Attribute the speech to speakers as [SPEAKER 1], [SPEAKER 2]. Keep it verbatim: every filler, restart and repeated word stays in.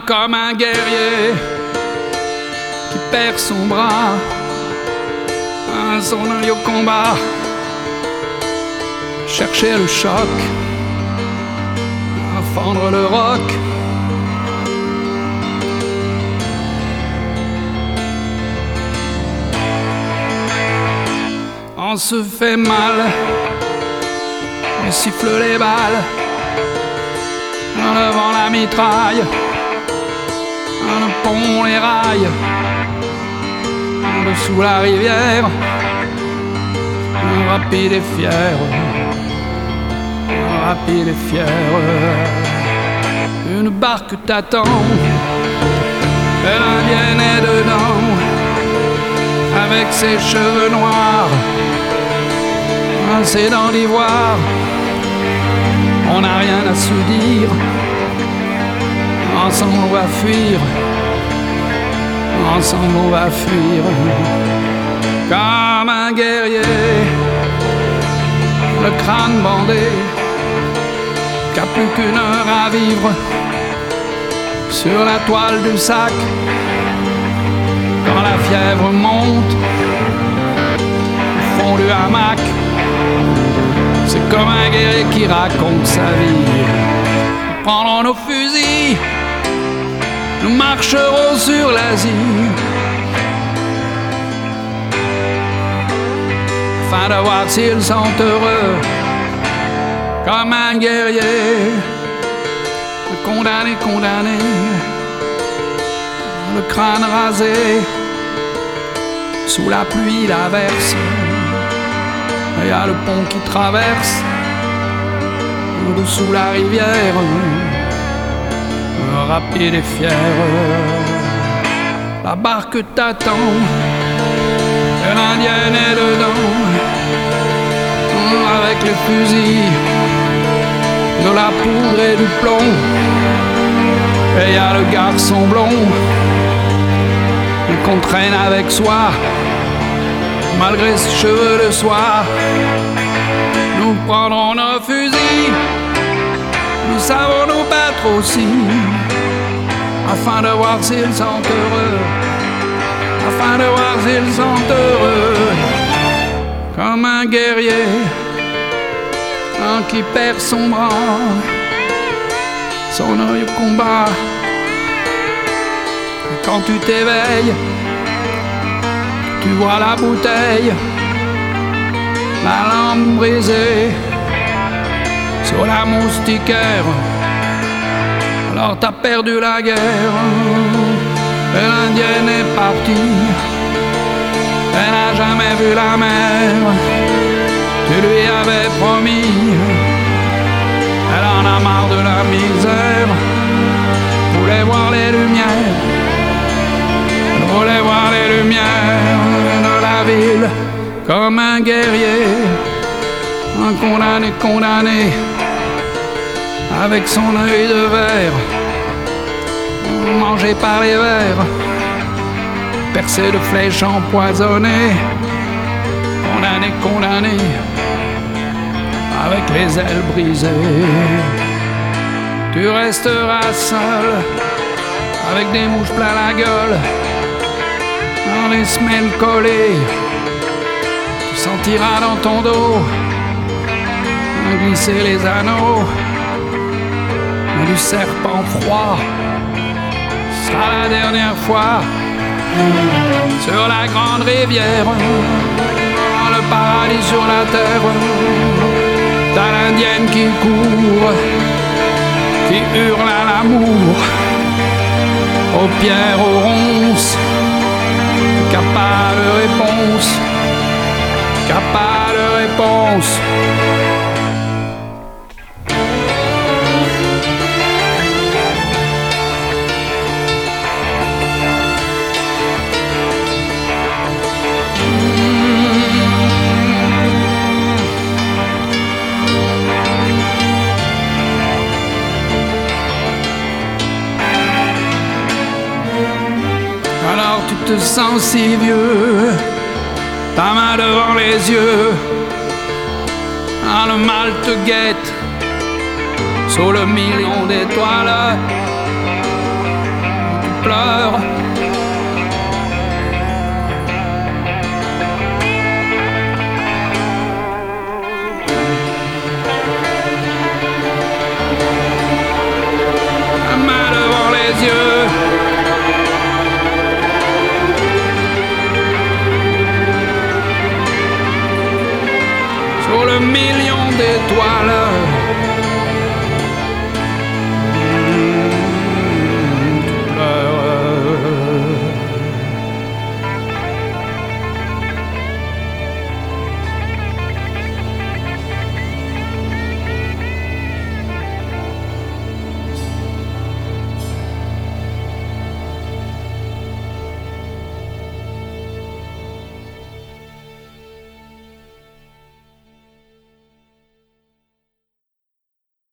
[SPEAKER 1] comme un guerrier qui perd son bras, hein, son œil au combat, chercher le choc, à fendre le roc. On se fait mal, on siffle les balles, en levant la mitraille, en pont les rails, en dessous la rivière, rapide et fier, rapide et fier. Une barque t'attend, et l'indienne est dedans, avec ses cheveux noirs, ses dents d'ivoire. On n'a rien à se dire, ensemble on va fuir, ensemble on va fuir. Comme un guerrier, le crâne bandé, qui a plus qu'une heure à vivre, sur la toile du sac. Quand la fièvre monte au fond du hamac, c'est comme un guerrier qui raconte sa vie. Nous prendrons nos fusils, nous marcherons sur l'Asie, afin de voir s'ils sont heureux. Comme un guerrier, condamné, condamné, le crâne rasé, sous la pluie, la verse. Il y a le pont qui traverse, dessous la rivière, rapide et fier. La barque t'attend, et l'indienne est dedans, avec les fusils, de la poudre et du plomb. Et il y a le garçon blond qu'on traîne avec soi, malgré ses cheveux de soie. Nous prendrons nos fusils, nous savons nous battre aussi, afin de voir s'ils sont heureux, afin de voir s'ils sont heureux. Comme un guerrier, un qui perd son bras, son œil au combat. Et quand tu t'éveilles, tu vois la bouteille, la lampe brisée sur la moustiquaire. Alors t'as perdu la guerre, et l'indienne est partie. Elle n'a jamais vu la mer, tu lui avais promis. Elle en a marre de la misère, voulait voir les lumières, elle voulait voir les lumières de la ville. Comme un guerrier, un condamné, condamné, avec son œil de verre, mangé par les vers, percé de flèches empoisonnées. Condamné, condamné, avec les ailes brisées. Tu resteras seul, avec des mouches plein la gueule, dans les semelles collées. Tu sentiras dans ton dos glisser les anneaux du serpent froid. Ce sera la dernière fois sur la grande rivière, le paradis sur la terre. T'as l'indienne qui court, qui hurle à l'amour, aux pierres, aux ronces, qui a pas de réponse, qui a pas de réponse. Alors tu te sens si vieux, ta main devant les yeux, ah, le mal te guette, sous le million d'étoiles, fleurs. La main devant les yeux. Sur le million d'étoiles.